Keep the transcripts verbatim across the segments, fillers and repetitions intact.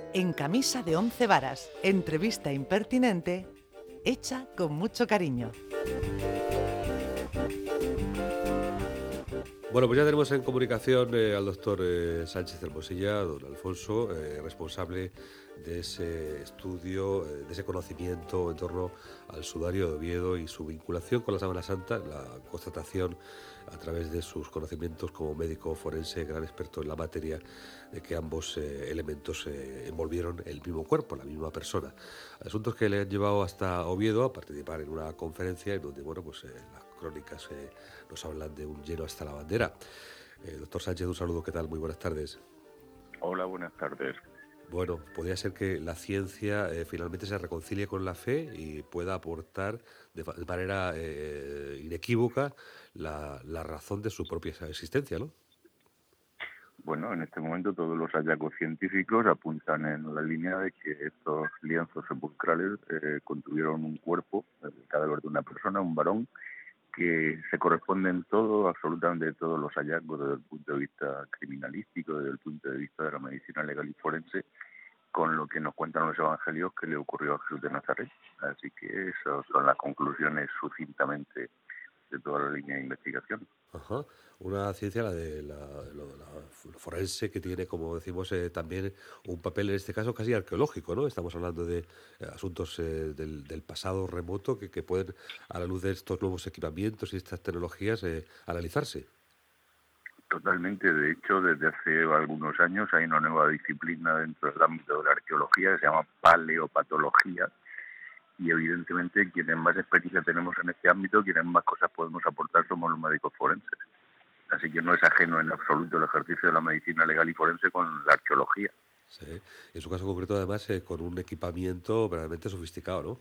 En camisa de once varas, entrevista impertinente, hecha con mucho cariño. Bueno, pues ya tenemos en comunicación eh, al doctor eh, Sánchez Hermosilla, don Alfonso, eh, responsable de ese estudio, eh, de ese conocimiento en torno al sudario de Oviedo y su vinculación con la Sábana Santa, la constatación a través de sus conocimientos como médico forense, gran experto en la materia, de que ambos eh, elementos eh, envolvieron el mismo cuerpo, la misma persona. Asuntos que le han llevado hasta Oviedo a participar en una conferencia en donde, bueno, pues eh, las crónicas eh, nos hablan de un lleno hasta la bandera. Eh, doctor Sánchez, un saludo, ¿qué tal? Muy buenas tardes. Hola, buenas tardes. Bueno, podría ser que la ciencia eh, finalmente se reconcilie con la fe y pueda aportar de, de manera eh, inequívoca la, la razón de su propia existencia, ¿no? Bueno, en este momento todos los hallazgos científicos apuntan en la línea de que estos lienzos sepulcrales eh, contuvieron un cuerpo, el cadáver de una persona, un varón, que se corresponden todo, absolutamente todos los hallazgos desde el punto de vista criminalístico, desde el punto de vista de la medicina legal y forense, con lo que nos cuentan los evangelios que le ocurrió a Jesús de Nazaret. Así que esas son las conclusiones sucintamente de toda la línea de investigación. Ajá. Una ciencia, la de la, lo, la forense, que tiene, como decimos, eh, también un papel, en este caso, casi arqueológico, ¿no? Estamos hablando de eh, asuntos eh, del, del pasado remoto que, que pueden, a la luz de estos nuevos equipamientos y estas tecnologías, eh, analizarse. Totalmente. De hecho, desde hace algunos años hay una nueva disciplina dentro del ámbito de la arqueología que se llama paleopatología, y evidentemente quienes más experiencia tenemos en este ámbito, quienes más cosas podemos aportar, somos los médicos forenses. Así que no es ajeno en absoluto el ejercicio de la medicina legal y forense con la arqueología. Sí. En su caso concreto, además, eh, con un equipamiento verdaderamente sofisticado, ¿no?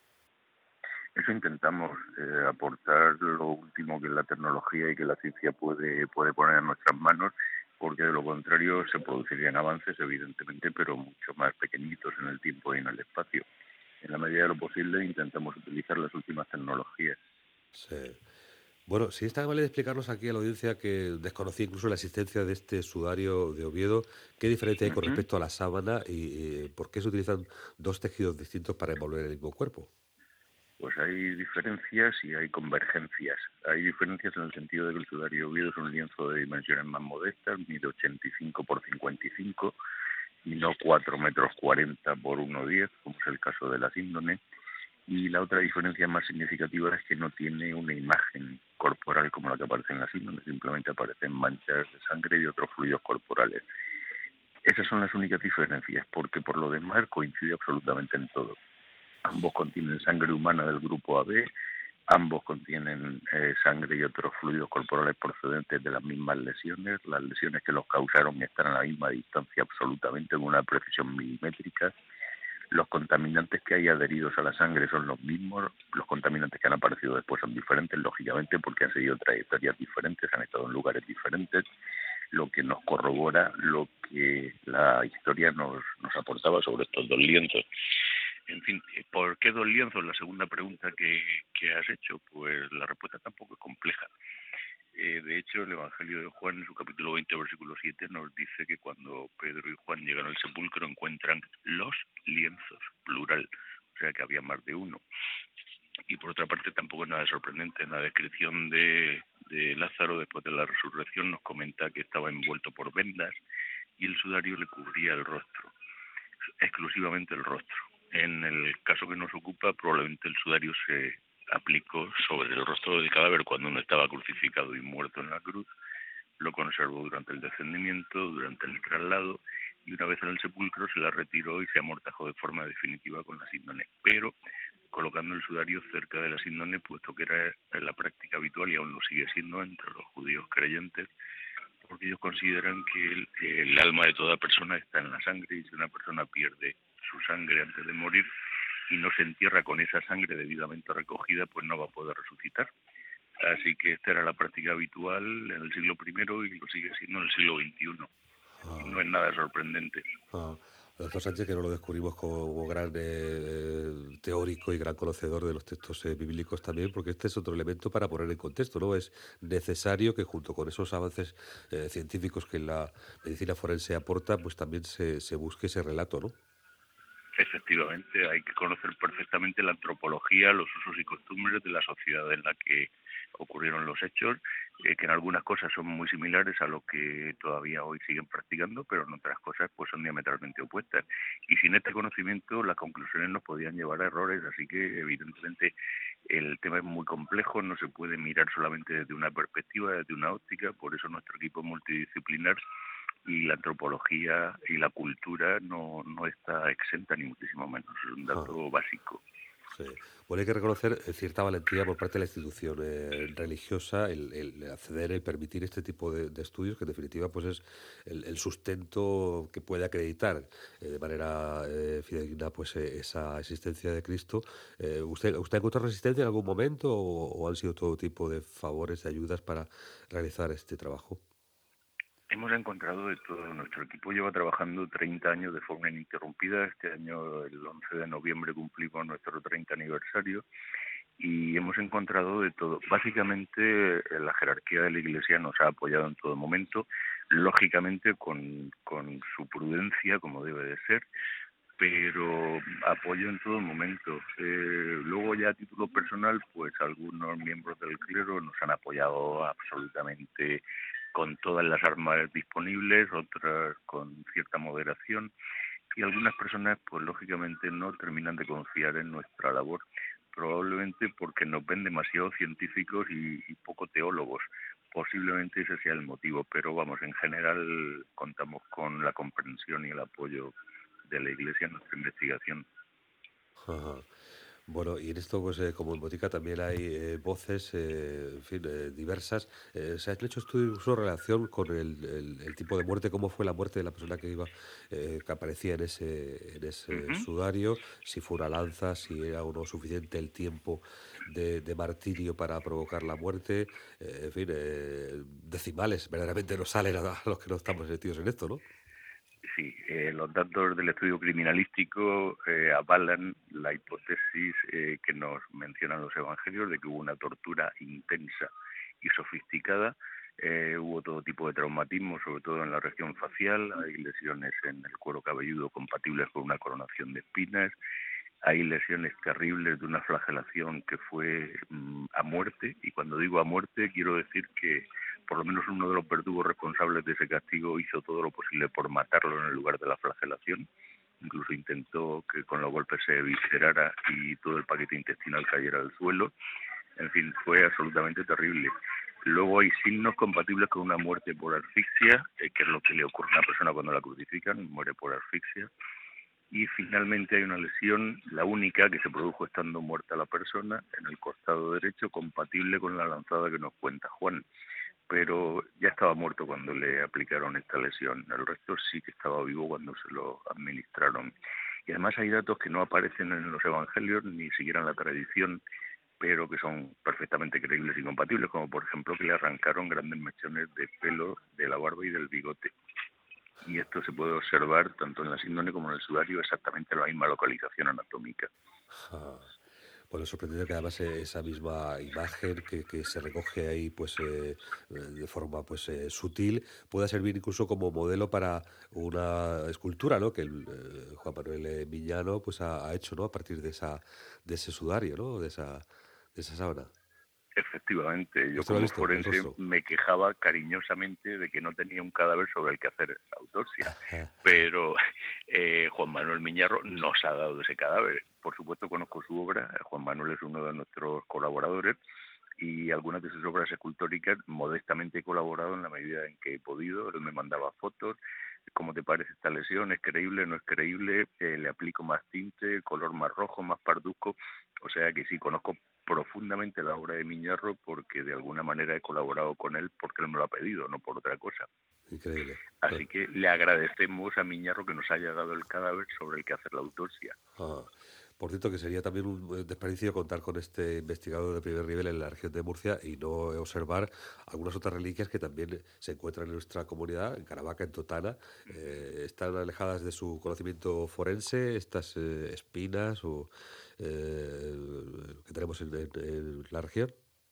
Eso intentamos, eh, aportar lo último que la tecnología y que la ciencia puede, puede poner en nuestras manos, porque de lo contrario se producirían avances, evidentemente, pero mucho más pequeñitos en el tiempo y en el espacio. En la medida de lo posible intentamos utilizar las últimas tecnologías. Sí. Bueno, si es tan amable de explicarnos aquí a la audiencia, que desconocía incluso la existencia de este sudario de Oviedo, ¿qué diferencia hay con Uh-huh. respecto a la sábana y, y por qué se utilizan dos tejidos distintos para envolver el mismo cuerpo? Pues hay diferencias y hay convergencias. Hay diferencias en el sentido de que el sudario de Oviedo es un lienzo de dimensiones más modestas, mide ochenta y cinco por cincuenta y cinco y no cuatro metros cuarenta por uno diez, como es el caso de la síndone. Y la otra diferencia más significativa es que no tiene una imagen corporal como la que aparece en la síndrome, simplemente aparecen manchas de sangre y otros fluidos corporales. Esas son las únicas diferencias, porque por lo demás coincide absolutamente en todo. Ambos contienen sangre humana del grupo A B, ambos contienen eh, sangre y otros fluidos corporales procedentes de las mismas lesiones. Las lesiones que los causaron están a la misma distancia absolutamente, con una precisión milimétrica. Los contaminantes que hay adheridos a la sangre son los mismos, los contaminantes que han aparecido después son diferentes, lógicamente, porque han seguido trayectorias diferentes, han estado en lugares diferentes, lo que nos corrobora lo que la historia nos, nos aportaba sobre estos dos lienzos. En fin, ¿por qué dos lienzos? La segunda pregunta que, que has hecho, pues la respuesta tampoco es compleja. Eh, de hecho, el Evangelio de Juan, en su capítulo veinte, versículo siete, nos dice que cuando Pedro y Juan llegan al sepulcro encuentran los lienzos, plural, o sea que había más de uno. Y por otra parte, tampoco es nada sorprendente. En la descripción de, de Lázaro, después de la resurrección, nos comenta que estaba envuelto por vendas y el sudario le cubría el rostro, exclusivamente el rostro. En el caso que nos ocupa, probablemente el sudario se aplicó sobre el rostro del cadáver cuando no estaba crucificado y muerto en la cruz, lo conservó durante el descendimiento, durante el traslado, y una vez en el sepulcro se la retiró y se amortajó de forma definitiva con la síndone, pero colocando el sudario cerca de la síndone, puesto que era la práctica habitual y aún lo sigue siendo entre los judíos creyentes, porque ellos consideran que el, el alma de toda persona está en la sangre, y si una persona pierde su sangre antes de morir y no se entierra con esa sangre debidamente recogida, pues no va a poder resucitar. Así que esta era la práctica habitual en el siglo primero y lo sigue siendo en el siglo veintiuno. y Ah, no es nada sorprendente. ah. Doctor Sánchez, que no lo descubrimos como gran eh, teórico y gran conocedor de los textos eh, bíblicos también, porque este es otro elemento para poner en contexto, ¿no? Es necesario que junto con esos avances eh, científicos que la medicina forense aporta, pues también se, se busque ese relato, ¿no? Efectivamente, hay que conocer perfectamente la antropología, los usos y costumbres de la sociedad en la que ocurrieron los hechos, eh, que en algunas cosas son muy similares a lo que todavía hoy siguen practicando, pero en otras cosas pues son diametralmente opuestas. Y sin este conocimiento las conclusiones nos podían llevar a errores, así que evidentemente el tema es muy complejo, no se puede mirar solamente desde una perspectiva, desde una óptica, por eso nuestro equipo multidisciplinar y la antropología y la cultura no, no está exenta ni muchísimo menos, es un Ah, dato básico. sí. Bueno, hay que reconocer eh, cierta valentía por parte de la institución eh, religiosa el, el acceder, el permitir este tipo de, de estudios, que en definitiva pues es el, el sustento que puede acreditar eh, de manera eh, fidedigna pues eh, esa existencia de Cristo. Eh, ¿usted, ¿Usted ha encontrado resistencia en algún momento o, o han sido todo tipo de favores, de ayudas para realizar este trabajo? Hemos encontrado de todo. Nuestro equipo lleva trabajando treinta años de forma ininterrumpida. Este año, el once de noviembre, cumplimos nuestro treinta aniversario y hemos encontrado de todo. Básicamente, eh, la jerarquía de la Iglesia nos ha apoyado en todo momento, lógicamente con, con su prudencia, como debe de ser, pero apoyo en todo momento. Eh, luego ya a título personal, pues algunos miembros del clero nos han apoyado absolutamente con todas las armas disponibles, otras con cierta moderación y algunas personas pues lógicamente no terminan de confiar en nuestra labor, probablemente porque nos ven demasiado científicos y, y poco teólogos. Posiblemente ese sea el motivo, pero vamos, en general contamos con la comprensión y el apoyo de la Iglesia en nuestra investigación. Ajá. Bueno, y en esto, pues eh, como en Botica también hay eh, voces, eh, en fin, eh, diversas. Eh, ¿se han hecho estudios incluso en relación con el, el- el tipo de muerte, cómo fue la muerte de la persona que iba, eh, que aparecía en ese, en ese Ujú. sudario? Si fue una lanza, si era o no suficiente el tiempo de, de martirio para provocar la muerte. Eh, en fin, eh, decimales, verdaderamente no salen a los que no estamos metidos en esto, ¿no? Sí, eh, los datos del estudio criminalístico eh, avalan la hipótesis eh, que nos mencionan los evangelios de que hubo una tortura intensa y sofisticada. Eh, hubo todo tipo de traumatismo, sobre todo en la región facial. Hay lesiones en el cuero cabelludo compatibles con una coronación de espinas. Hay lesiones terribles de una flagelación que fue mm, a muerte, y cuando digo a muerte quiero decir que por lo menos uno de los verdugos responsables de ese castigo hizo todo lo posible por matarlo en el lugar de la flagelación. Incluso intentó que con los golpes se viscerara y todo el paquete intestinal cayera al suelo. En fin, fue absolutamente terrible. Luego hay signos compatibles con una muerte por asfixia, eh, que es lo que le ocurre a una persona cuando la crucifican, muere por asfixia. Y finalmente hay una lesión, la única que se produjo estando muerta la persona, en el costado derecho, compatible con la lanzada que nos cuenta Juan, pero ya estaba muerto cuando le aplicaron esta lesión. El resto sí que estaba vivo cuando se lo administraron. Y además hay datos que no aparecen en los evangelios ni siquiera en la tradición, pero que son perfectamente creíbles y compatibles, como por ejemplo que le arrancaron grandes mechones de pelo de la barba y del bigote. Y esto se puede observar tanto en la síndrome como en el sudario, exactamente en la misma localización anatómica. Ah, bueno, es sorprendente que además eh, esa misma imagen que, que se recoge ahí pues eh, eh, de forma pues eh, sutil pueda servir incluso como modelo para una escultura, ¿no? Que el, eh, Juan Manuel eh, Miñano pues ha, ha hecho, ¿no? A partir de esa de ese sudario, ¿no? De esa de esa sábana. Efectivamente, yo ¿Usted lo ha como visto? El forense rostro. me quejaba cariñosamente de que no tenía un cadáver sobre el que hacer autopsia, pero eh, Juan Manuel Miñarro nos ha dado ese cadáver. Por supuesto conozco su obra, Juan Manuel es uno de nuestros colaboradores y algunas de sus obras escultóricas modestamente he colaborado en la medida en que he podido. Él me mandaba fotos, cómo te parece esta lesión, es creíble, no es creíble, eh, le aplico más tinte, color más rojo, más parduzco, o sea que sí, conozco profundamente la obra de Miñarro porque de alguna manera he colaborado con él porque él me lo ha pedido, no por otra cosa. Increíble. Así que le agradecemos a Miñarro que nos haya dado el cadáver sobre el que hacer la autopsia. Ah. Por cierto, que sería también un eh, desperdicio contar con este investigador de primer nivel en la región de Murcia y no observar algunas otras reliquias que también se encuentran en nuestra comunidad, en Caravaca, en Totana. Eh, están alejadas de su conocimiento forense, estas eh, espinas o, eh, que tenemos en, en- en la región.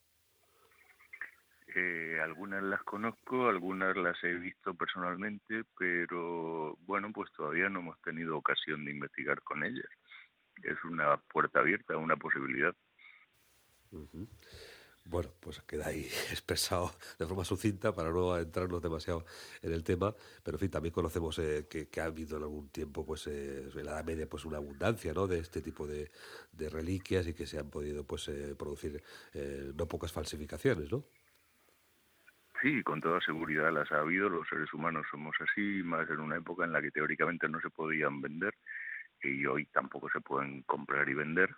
Eh, algunas las conozco, algunas las he visto personalmente, pero bueno, pues todavía no hemos tenido ocasión de investigar con ellas. Es una puerta abierta, una posibilidad. Ujú. Bueno, pues queda ahí expresado de forma sucinta para no entrarnos demasiado en el tema, pero en fin, también conocemos eh, que, que ha habido en algún tiempo, pues eh, en la Edad Media, pues una abundancia, ¿no?, de este tipo de, de reliquias y que se han podido, pues, eh, producir eh, no pocas falsificaciones, ¿no? Sí, con toda seguridad las ha habido, los seres humanos somos así, más en una época en la que teóricamente no se podían vender y hoy tampoco se pueden comprar y vender,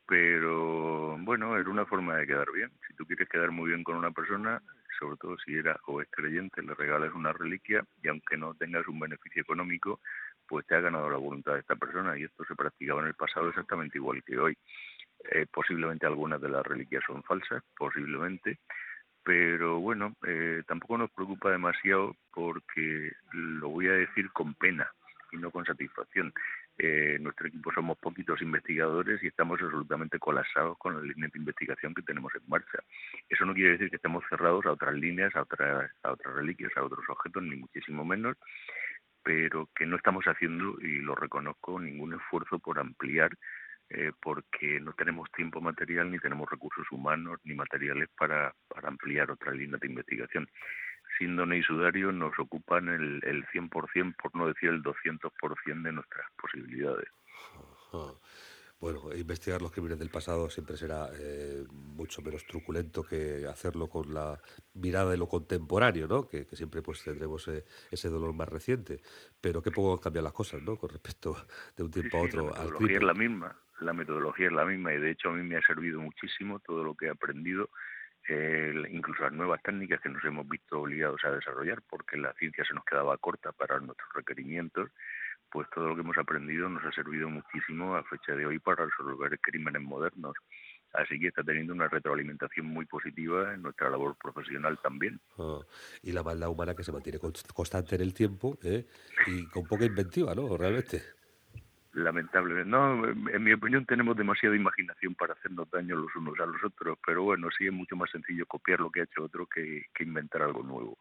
pero bueno, era una forma de quedar bien. Si tú quieres quedar muy bien con una persona, sobre todo si era o es creyente, le regales una reliquia y aunque no tengas un beneficio económico, pues te ha ganado la voluntad de esta persona y esto se practicaba en el pasado exactamente igual que hoy. Eh, posiblemente algunas de las reliquias son falsas, posiblemente, pero bueno, eh, tampoco nos preocupa demasiado porque lo voy a decir con pena y no con satisfacción. Eh, nuestro equipo somos poquitos investigadores y estamos absolutamente colapsados con la línea de investigación que tenemos en marcha. Eso no quiere decir que estemos cerrados a otras líneas, a otras, a otras reliquias, a otros objetos, ni muchísimo menos, pero que no estamos haciendo, y lo reconozco, ningún esfuerzo por ampliar, eh, porque no tenemos tiempo material, ni tenemos recursos humanos, ni materiales para, para ampliar otras líneas de investigación. Síndone y sudario nos ocupan el, el cien por ciento, por no decir el doscientos por ciento de nuestras posibilidades. Ah, bueno, investigar los crímenes del pasado siempre será eh, mucho menos truculento que hacerlo con la mirada de lo contemporáneo, ¿no? Que, que siempre pues tendremos eh, ese dolor más reciente. Pero qué poco han cambiado las cosas, ¿no? Con respecto de un Sí, tiempo a sí, la otro al metodología es crimen. la misma, la metodología es la misma y de hecho a mí me ha servido muchísimo todo lo que he aprendido, eh, incluso las nuevas técnicas que nos hemos visto obligados a desarrollar porque la ciencia se nos quedaba corta para nuestros requerimientos, pues todo lo que hemos aprendido nos ha servido muchísimo a fecha de hoy para resolver crímenes modernos. Así que está teniendo una retroalimentación muy positiva en nuestra labor profesional también. Ah, y la maldad humana que se mantiene const- constante en el tiempo, ¿eh? Y con poca inventiva, ¿no? Realmente. Lamentablemente, no, en mi opinión tenemos demasiada imaginación para hacernos daño los unos a los otros, pero bueno, sí es mucho más sencillo copiar lo que ha hecho otro que, que inventar algo nuevo.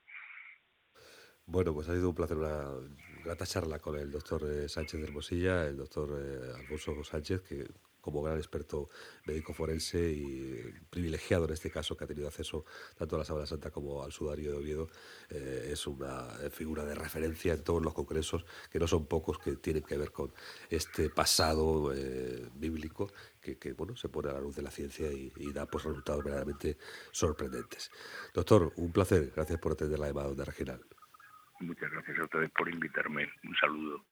Bueno, pues ha sido un placer, una grata charla con el doctor eh, Sánchez de Hermosilla, el doctor eh, Alfonso Sánchez, que como gran experto médico forense y privilegiado en este caso, que ha tenido acceso tanto a la Sábana Santa como al sudario de Oviedo, eh, es una eh, figura de referencia en todos los congresos, que no son pocos, que tienen que ver con este pasado eh, bíblico que, que, bueno, se pone a la luz de la ciencia y, y da pues, resultados verdaderamente sorprendentes. Doctor, un placer, gracias por atender la llamada de Regional. Muchas gracias a ustedes por invitarme. Un saludo.